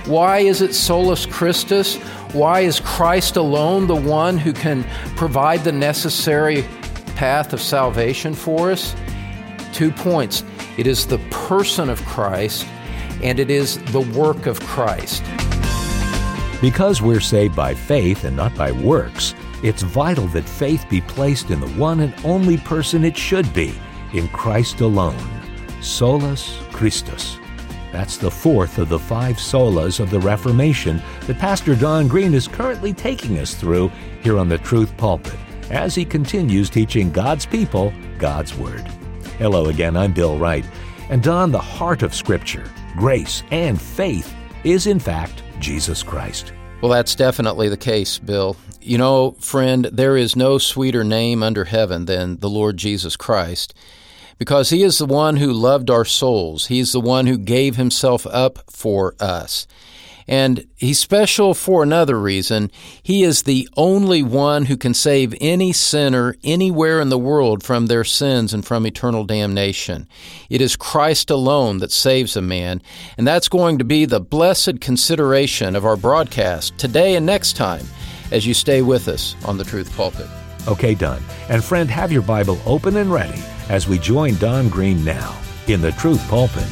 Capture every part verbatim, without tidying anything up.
Why is it solus Christus? Why is Christ alone the one who can provide the necessary path of salvation for us? Two points. It is the person of Christ, and it is the work of Christ. Because we're saved by faith and not by works, it's vital that faith be placed in the one and only person it should be, in Christ alone. Solus Christus. That's the fourth of the five solas of the Reformation that Pastor Don Green is currently taking us through here on the Truth Pulpit, as he continues teaching God's people God's Word. Hello again, I'm Bill Wright. And Don, the heart of Scripture, grace, and faith is in fact Jesus Christ. Well, that's definitely the case, Bill. You know, friend, there is no sweeter name under heaven than the Lord Jesus Christ, because He is the one who loved our souls. He's the one who gave Himself up for us. And He's special for another reason. He is the only one who can save any sinner anywhere in the world from their sins and from eternal damnation. It is Christ alone that saves a man, and that's going to be the blessed consideration of our broadcast today and next time as you stay with us on the Truth Pulpit. Okay, Don. And friend, have your Bible open and ready as we join Don Green now in the Truth Pulpit.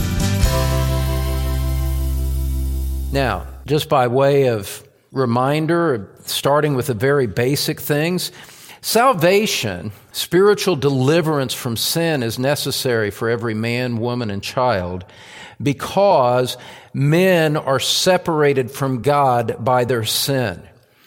Now, just by way of reminder, starting with the very basic things, salvation, spiritual deliverance from sin is necessary for every man, woman, and child because men are separated from God by their sin.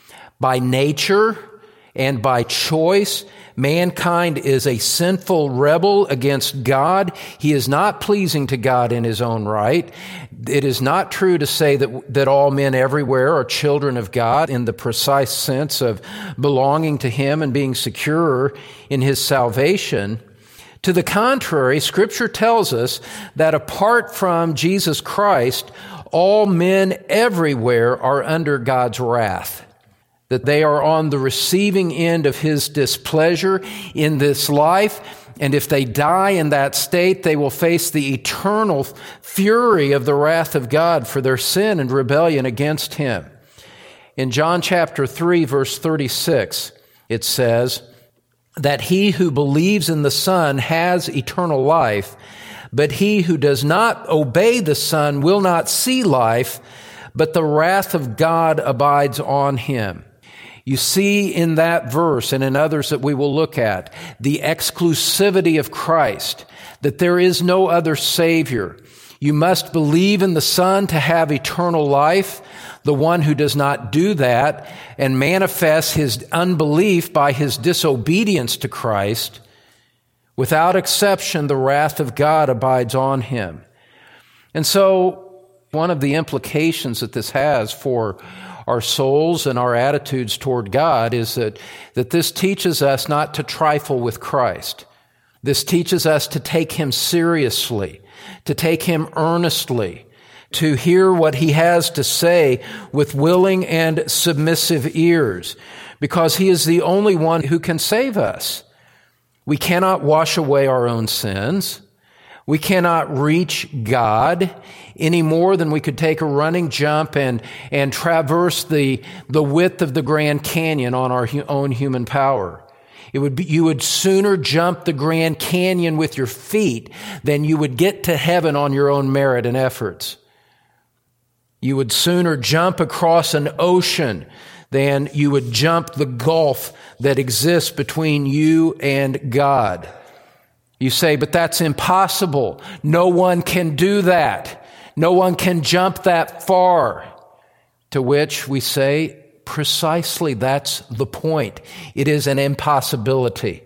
By nature and by choice, mankind is a sinful rebel against God. He is not pleasing to God in his own right. It is not true to say that, that all men everywhere are children of God in the precise sense of belonging to Him and being secure in His salvation. To the contrary, Scripture tells us that apart from Jesus Christ, all men everywhere are under God's wrath, that they are on the receiving end of His displeasure in this life, and if they die in that state, they will face the eternal fury of the wrath of God for their sin and rebellion against Him. In John chapter three, verse thirty-six, it says that he who believes in the Son has eternal life, but he who does not obey the Son will not see life, but the wrath of God abides on him. You see in that verse and in others that we will look at the exclusivity of Christ, that there is no other Savior. You must believe in the Son to have eternal life. The one who does not do that and manifests his unbelief by his disobedience to Christ, without exception, the wrath of God abides on him. And so one of the implications that this has for our souls and our attitudes toward God is that, that this teaches us not to trifle with Christ. This teaches us to take Him seriously, to take Him earnestly, to hear what He has to say with willing and submissive ears, because He is the only one who can save us. We cannot wash away our own sins. We cannot reach God any more than we could take a running jump and, and traverse the, the width of the Grand Canyon on our hu- own human power. It would be, you would sooner jump the Grand Canyon with your feet than you would get to heaven on your own merit and efforts. You would sooner jump across an ocean than you would jump the gulf that exists between you and God. You say, but that's impossible. No one can do that. No one can jump that far. To which we say, precisely that's the point. It is an impossibility.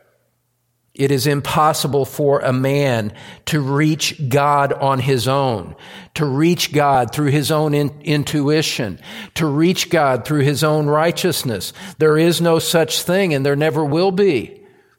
It is impossible for a man to reach God on his own, to reach God through his own in- intuition, to reach God through his own righteousness. There is no such thing, and there never will be.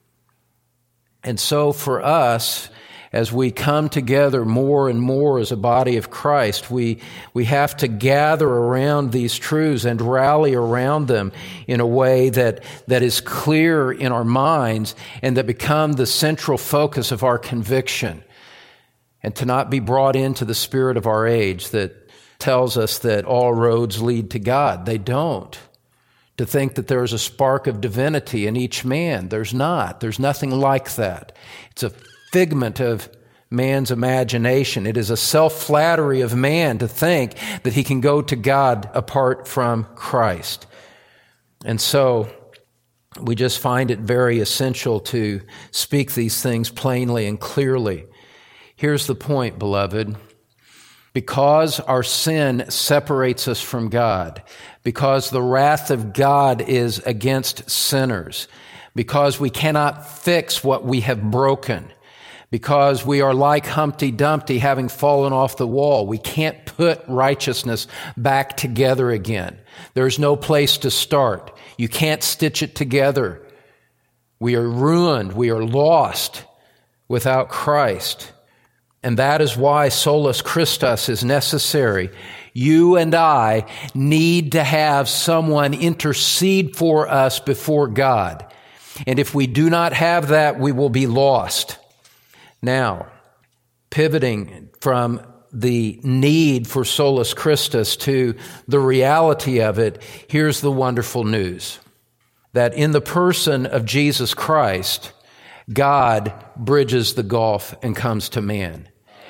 And so for us, as we come together more and more as a body of Christ, we, we have to gather around these truths and rally around them in a way that, that is clear in our minds and that become the central focus of our conviction, and to not be brought into the spirit of our age that tells us that all roads lead to God. They don't. To think that there is a spark of divinity in each man. There's not. There's nothing like that. It's a figment of man's imagination. It is a self-flattery of man to think that he can go to God apart from Christ. And so we just find it very essential to speak these things plainly and clearly. Here's the point, beloved. Because our sin separates us from God, because the wrath of God is against sinners, because we cannot fix what we have broken, because we are like Humpty Dumpty having fallen off the wall. We can't put righteousness back together again. There's no place to start. You can't stitch it together. We are ruined. We are lost without Christ. And that is why solus Christus is necessary. You and I need to have someone intercede for us before God. And if we do not have that, we will be lost. Now, pivoting from the need for solus Christus to the reality of it, here's the wonderful news. That in the person of Jesus Christ, God bridges the gulf and comes to man.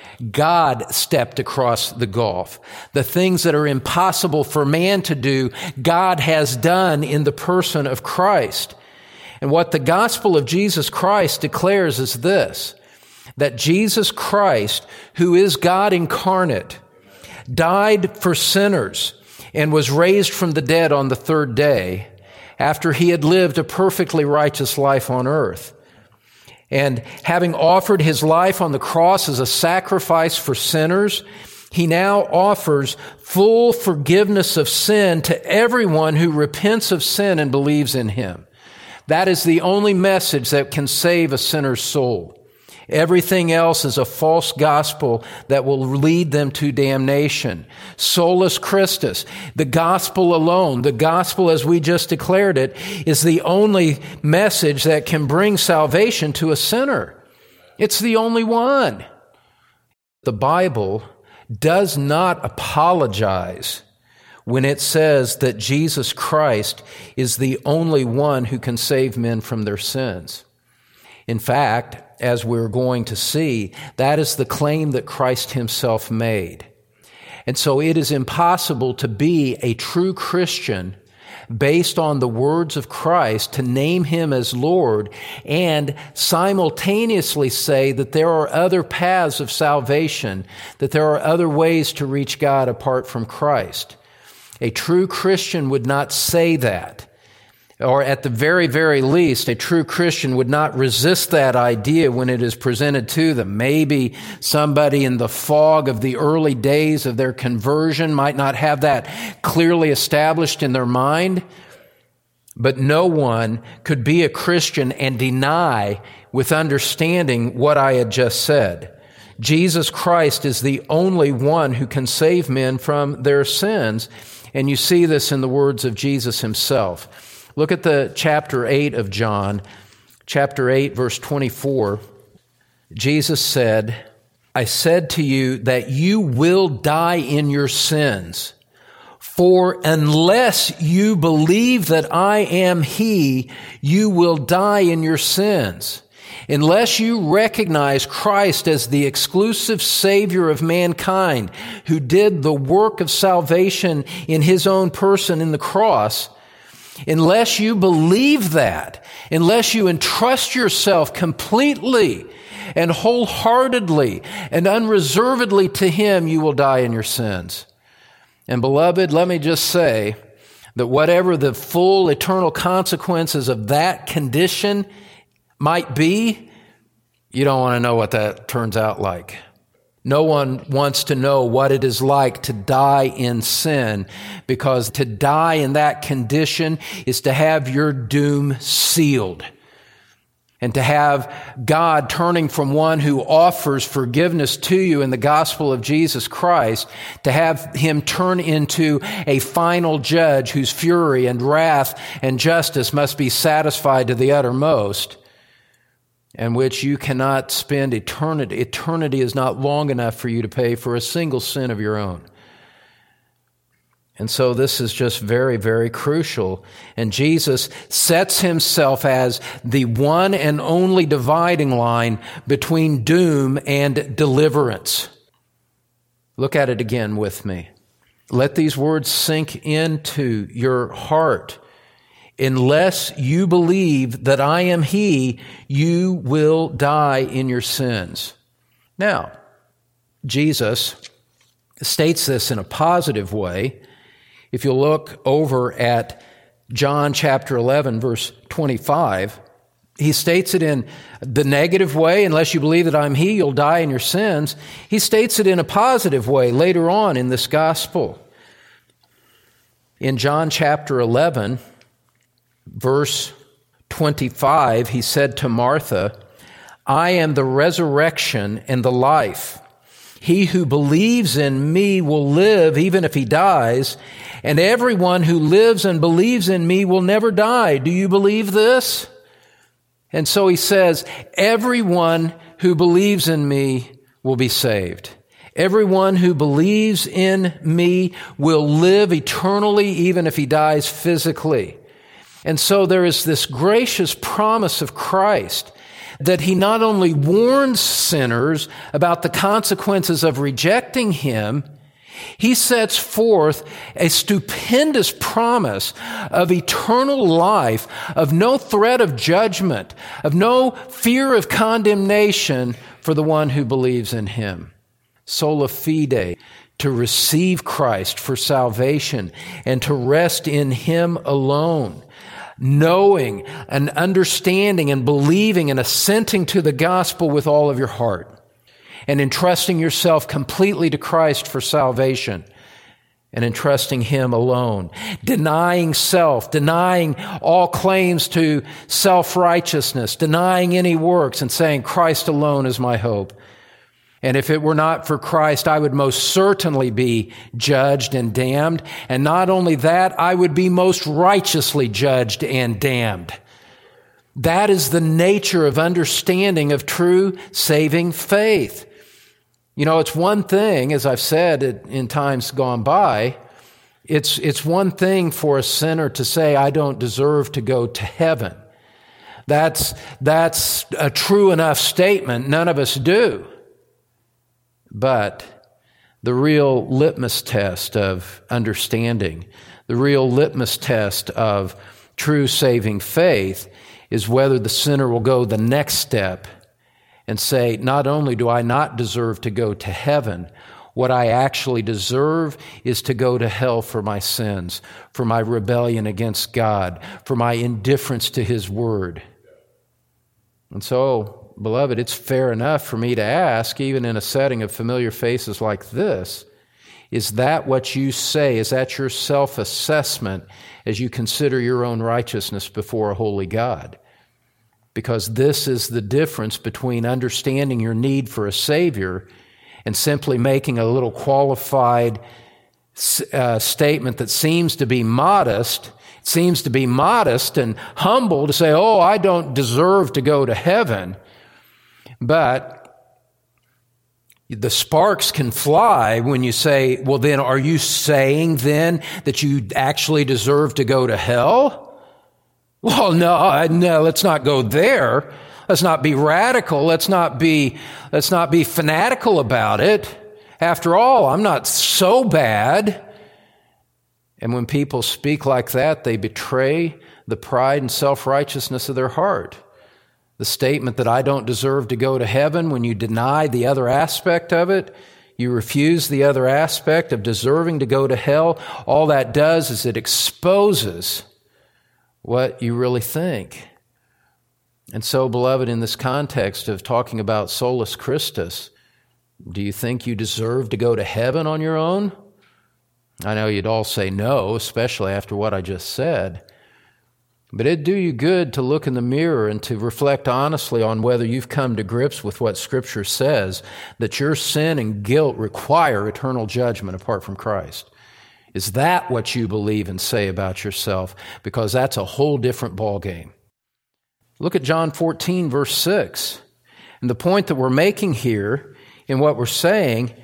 God stepped across the gulf. The things that are impossible for man to do, God has done in the person of Christ. And what the gospel of Jesus Christ declares is this, that Jesus Christ, who is God incarnate, died for sinners and was raised from the dead on the third day after he had lived a perfectly righteous life on earth. And having offered his life on the cross as a sacrifice for sinners, he now offers full forgiveness of sin to everyone who repents of sin and believes in him. That is the only message that can save a sinner's soul. Everything else is a false gospel that will lead them to damnation. Solus Christus, the gospel alone, the gospel as we just declared it, is the only message that can bring salvation to a sinner. It's the only one. The Bible does not apologize when it says that Jesus Christ is the only one who can save men from their sins. In fact, as we're going to see, that is the claim that Christ himself made. And so it is impossible to be a true Christian based on the words of Christ, to name him as Lord, and simultaneously say that there are other paths of salvation, that there are other ways to reach God apart from Christ. A true Christian would not say that. Or at the very, very least, a true Christian would not resist that idea when it is presented to them. Maybe somebody in the fog of the early days of their conversion might not have that clearly established in their mind, but no one could be a Christian and deny with understanding what I had just said. Jesus Christ is the only one who can save men from their sins, and you see this in the words of Jesus himself. Look at the chapter eight of John, chapter eight, verse twenty-four. Jesus said, I said to you that you will die in your sins. For unless you believe that I am He, you will die in your sins. Unless you recognize Christ as the exclusive Savior of mankind who did the work of salvation in His own person in the cross, unless you believe that, unless you entrust yourself completely and wholeheartedly and unreservedly to Him, you will die in your sins. And beloved, let me just say that whatever the full eternal consequences of that condition might be, you don't want to know what that turns out like. No one wants to know what it is like to die in sin, because to die in that condition is to have your doom sealed. And to have God turning from one who offers forgiveness to you in the gospel of Jesus Christ, to have Him turn into a final judge whose fury and wrath and justice must be satisfied to the uttermost, and which you cannot spend eternity. Eternity is not long enough for you to pay for a single sin of your own. And so this is just very, very crucial. And Jesus sets himself as the one and only dividing line between doom and deliverance. Look at it again with me. Let these words sink into your heart. Unless you believe that I am He, you will die in your sins. Now, Jesus states this in a positive way. If you look over at John chapter eleven, verse twenty-five, he states it in the negative way, unless you believe that I'm He, you'll die in your sins. He states it in a positive way later on in this gospel. In John chapter eleven, verse twenty-five, he said to Martha, I am the resurrection and the life. He who believes in me will live even if he dies, and everyone who lives and believes in me will never die. Do you believe this? And so he says, everyone who believes in me will be saved. Everyone who believes in me will live eternally even if he dies physically. And so there is this gracious promise of Christ that He not only warns sinners about the consequences of rejecting Him, He sets forth a stupendous promise of eternal life, of no threat of judgment, of no fear of condemnation for the one who believes in Him. Sola fide, to receive Christ for salvation and to rest in Him alone. Knowing and understanding and believing and assenting to the gospel with all of your heart and entrusting yourself completely to Christ for salvation and entrusting Him alone. Denying self, denying all claims to self-righteousness, denying any works and saying, Christ alone is my hope. And if it were not for Christ, I would most certainly be judged and damned. And not only that, I would be most righteously judged and damned. That is the nature of understanding of true saving faith. You know, it's one thing, as I've said in times gone by, it's, it's one thing for a sinner to say, I don't deserve to go to heaven. That's, that's a true enough statement. None of us do. But the real litmus test of understanding, the real litmus test of true saving faith is whether the sinner will go the next step and say, not only do I not deserve to go to heaven, what I actually deserve is to go to hell for my sins, for my rebellion against God, for my indifference to His word. And so, beloved, it's fair enough for me to ask, even in a setting of familiar faces like this, is that what you say? Is that your self-assessment as you consider your own righteousness before a holy God? Because this is the difference between understanding your need for a Savior and simply making a little qualified uh, statement that seems to be modest. It seems to be modest and humble to say, oh, I don't deserve to go to heaven. But the sparks can fly when you say, well, then are you saying then that you actually deserve to go to hell? Well, no, no, let's not go there. Let's not be radical. Let's not be, let's not be fanatical about it. After all, I'm not so bad. And when people speak like that, they betray the pride and self-righteousness of their heart. The statement that I don't deserve to go to heaven, when you deny the other aspect of it, you refuse the other aspect of deserving to go to hell, all that does is it exposes what you really think. And so, beloved, in this context of talking about solus Christus, do you think you deserve to go to heaven on your own? I know you'd all say no, especially after what I just said. But it'd do you good to look in the mirror and to reflect honestly on whether you've come to grips with what Scripture says, that your sin and guilt require eternal judgment apart from Christ. Is that what you believe and say about yourself? Because that's a whole different ballgame. Look at John fourteen, verse six. And the point that we're making here in what we're saying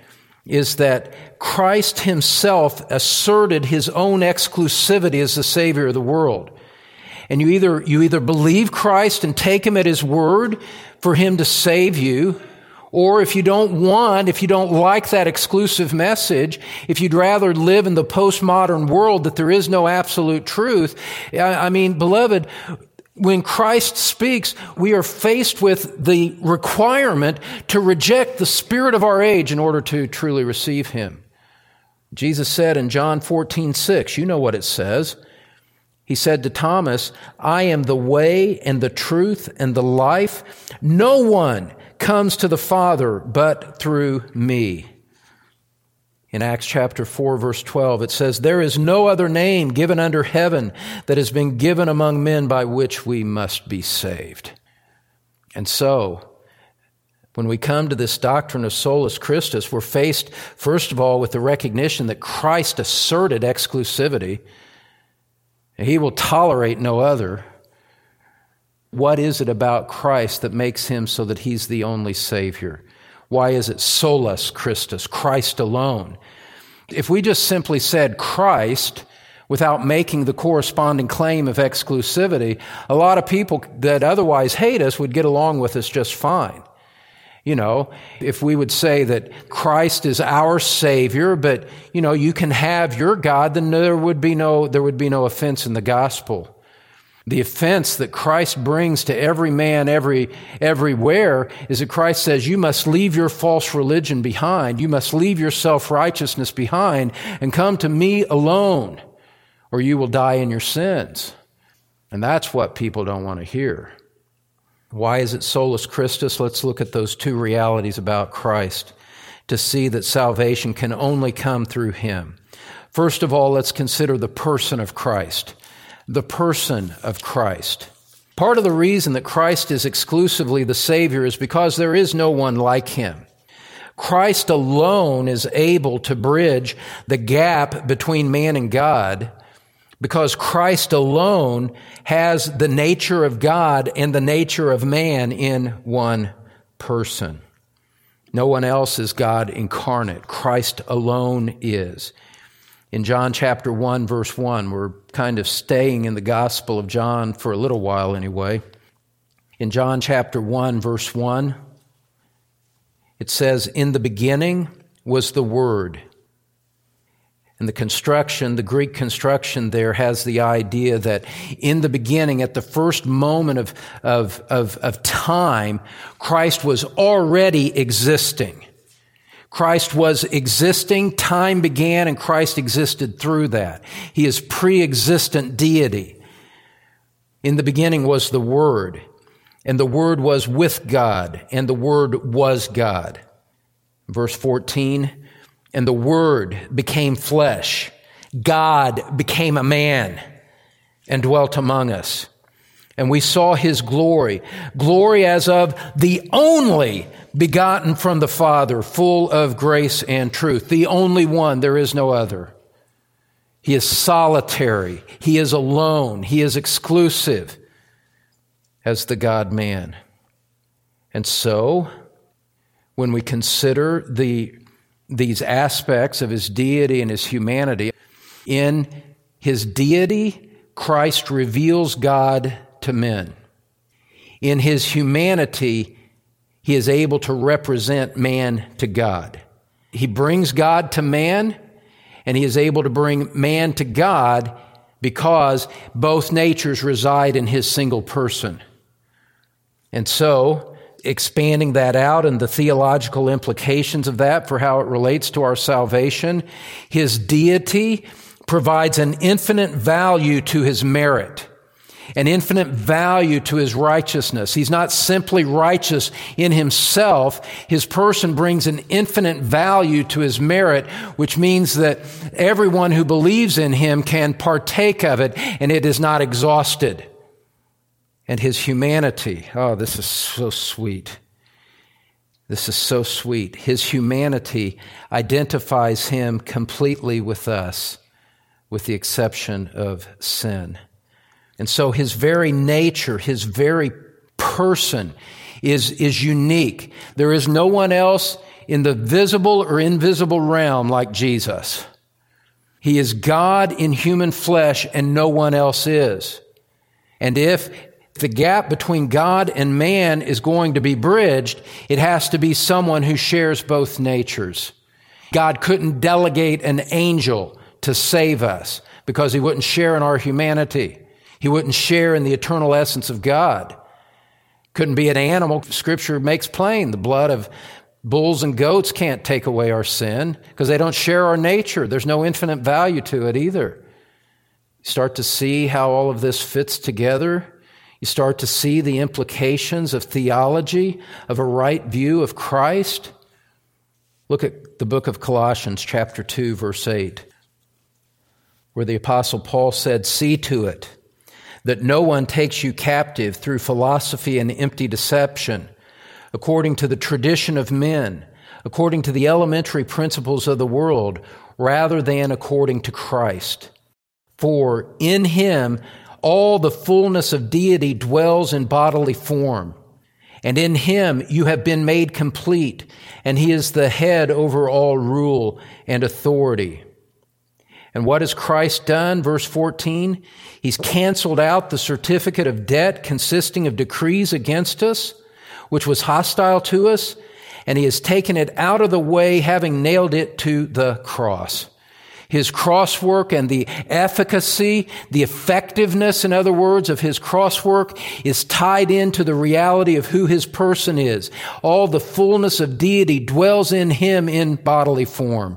is that Christ himself asserted his own exclusivity as the Savior of the world. And you either, you either believe Christ and take him at his word for him to save you, or if you don't want, if you don't like that exclusive message, if you'd rather live in the postmodern world that there is no absolute truth, I mean, beloved, when Christ speaks, we are faced with the requirement to reject the spirit of our age in order to truly receive him. Jesus said in John fourteen six, you know what it says. He said to Thomas, I am the way and the truth and the life. No one comes to the Father but through me. In Acts chapter four, verse twelve, it says, there is no other name given under heaven that has been given among men by which we must be saved. And so, when we come to this doctrine of solus Christus, we're faced, first of all, with the recognition that Christ asserted exclusivity. He will tolerate no other. What is it about Christ that makes him so that he's the only Savior? Why is it solus Christus, Christ alone? If we just simply said Christ without making the corresponding claim of exclusivity, a lot of people that otherwise hate us would get along with us just fine. You know, if we would say that Christ is our Savior, but, you know, you can have your God, then there would be no, there would be no offense in the gospel. The offense that Christ brings to every man, every, everywhere, is that Christ says, you must leave your false religion behind. You must leave your self-righteousness behind and come to me alone, or you will die in your sins. And that's what people don't want to hear. Why is it solus Christus? Let's look at those two realities about Christ to see that salvation can only come through him. First of all, let's consider the person of Christ. The person of Christ. Part of the reason that Christ is exclusively the Savior is because there is no one like him. Christ alone is able to bridge the gap between man and God, because Christ alone has the nature of God and the nature of man in one person. No one else is God incarnate. Christ alone is. In John chapter one, verse one, we're kind of staying in the Gospel of John for a little while anyway. In John chapter one, verse one, it says, in the beginning was the Word. And the construction, the Greek construction there has the idea that in the beginning, at the first moment of, of, of, of time, Christ was already existing. Christ was existing, time began, and Christ existed through that. He is pre-existent deity. In the beginning was the Word, and the Word was with God, and the Word was God. Verse fourteen, and the Word became flesh. God became a man and dwelt among us. And we saw his glory, glory as of the only begotten from the Father, full of grace and truth. The only one, there is no other. He is solitary. He is alone. He is exclusive as the God-man. And so, when we consider the these aspects of his deity and his humanity, in his deity, Christ reveals God to men. In his humanity, he is able to represent man to God. He brings God to man, and he is able to bring man to God because both natures reside in his single person. And so, expanding that out and the theological implications of that for how it relates to our salvation, his deity provides an infinite value to his merit, an infinite value to his righteousness. He's not simply righteous in himself. His person brings an infinite value to his merit, which means that everyone who believes in him can partake of it, and it is not exhausted. And his humanity, oh, this is so sweet. This is so sweet. His humanity identifies him completely with us, with the exception of sin. And so his very nature, his very person is, is unique. There is no one else in the visible or invisible realm like Jesus. He is God in human flesh and no one else is. And if the gap between God and man is going to be bridged, it has to be someone who shares both natures. God couldn't delegate an angel to save us because he wouldn't share in our humanity. He wouldn't share in the eternal essence of God. Couldn't be an animal. Scripture makes plain the blood of bulls and goats can't take away our sin because they don't share our nature. There's no infinite value to it either. You start to see how all of this fits together. You start to see the implications of theology, of a right view of Christ. Look at the book of Colossians, chapter two, verse eight, where the Apostle Paul said, "See to it that no one takes you captive through philosophy and empty deception, according to the tradition of men, according to the elementary principles of the world, rather than according to Christ. For in him all the fullness of deity dwells in bodily form, and in him you have been made complete, and he is the head over all rule and authority." And what has Christ done? Verse fourteen, he's canceled out the certificate of debt consisting of decrees against us, which was hostile to us, and he has taken it out of the way, having nailed it to the cross. His cross work and the efficacy, the effectiveness, in other words, of his cross work is tied into the reality of who his person is. All the fullness of deity dwells in him in bodily form.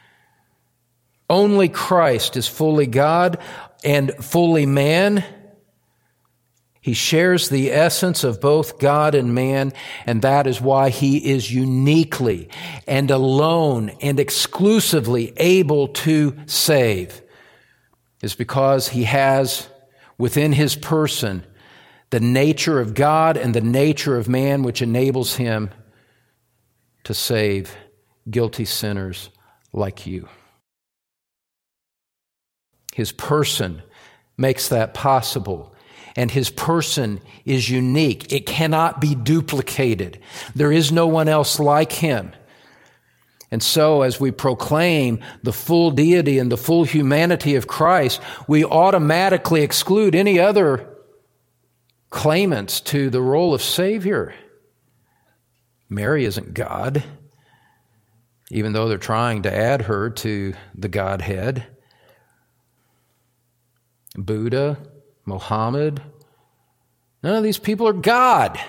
Only Christ is fully God and fully man. He shares the essence of both God and man, and that is why he is uniquely and alone and exclusively able to save. It's because he has within his person the nature of God and the nature of man, which enables him to save guilty sinners like you. His person makes that possible. And his person is unique. It cannot be duplicated. There is no one else like him. And so as we proclaim the full deity and the full humanity of Christ, we automatically exclude any other claimants to the role of Savior. Mary isn't God, even though they're trying to add her to the Godhead. Buddha, Muhammad, none of these people are God.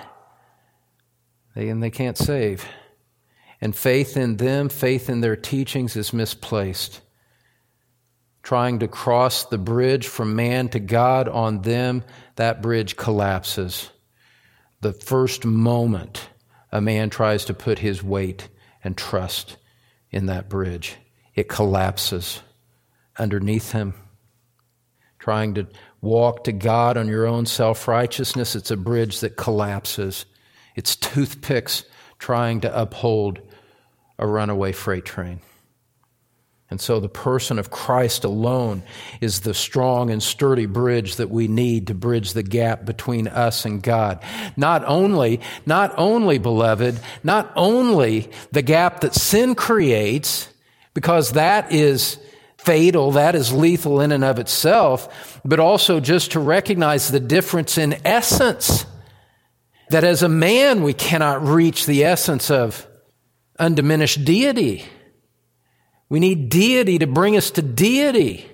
They, and they can't save. And faith in them, faith in their teachings is misplaced. Trying to cross the bridge from man to God on them, that bridge collapses. The first moment a man tries to put his weight and trust in that bridge, it collapses underneath him. Trying to walk to God on your own self-righteousness, it's a bridge that collapses. It's toothpicks trying to uphold a runaway freight train. And so the person of Christ alone is the strong and sturdy bridge that we need to bridge the gap between us and God. Not only, not only, beloved, not only the gap that sin creates, because that is fatal, that is lethal in and of itself, but also just to recognize the difference in essence. That as a man, we cannot reach the essence of undiminished deity. We need deity to bring us to deity.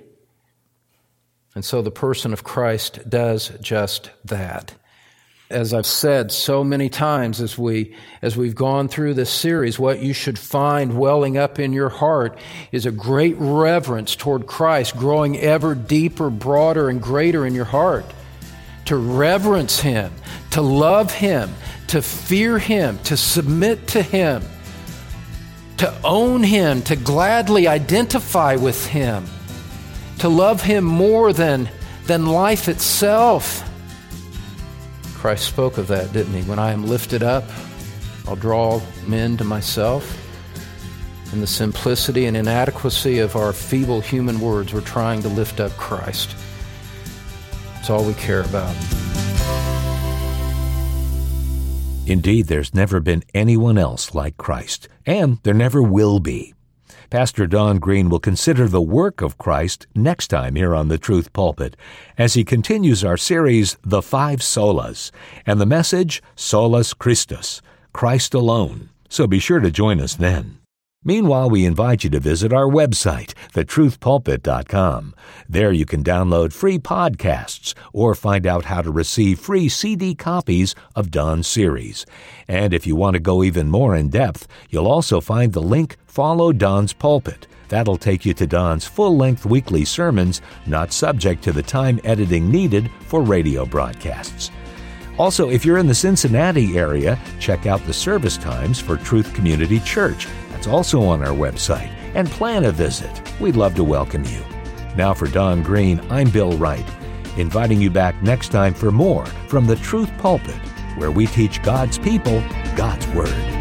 And so the person of Christ does just that. As I've said so many times as we, as we've gone through this series, what you should find welling up in your heart is a great reverence toward Christ, growing ever deeper, broader, and greater in your heart. To reverence Him, to love Him, to fear Him, to submit to Him, to own Him, to gladly identify with Him, to love Him more than, than life itself. Christ spoke of that, didn't He? When I am lifted up, I'll draw men to myself. In the simplicity and inadequacy of our feeble human words, we're trying to lift up Christ. It's all we care about. Indeed, there's never been anyone else like Christ, and there never will be. Pastor Don Green will consider the work of Christ next time here on the Truth Pulpit as he continues our series, The Five Solas, and the message, Solus Christus, Christ alone. So be sure to join us then. Meanwhile, we invite you to visit our website, the truth pulpit dot com. There you can download free podcasts or find out how to receive free C D copies of Don's series. And if you want to go even more in depth, you'll also find the link Follow Don's Pulpit. That'll take you to Don's full-length weekly sermons, not subject to the time editing needed for radio broadcasts. Also, if you're in the Cincinnati area, check out the service times for Truth Community Church. That's also on our website. And plan a visit. We'd love to welcome you. Now for Don Green, I'm Bill Wright, inviting you back next time for more from the Truth Pulpit, where we teach God's people God's Word.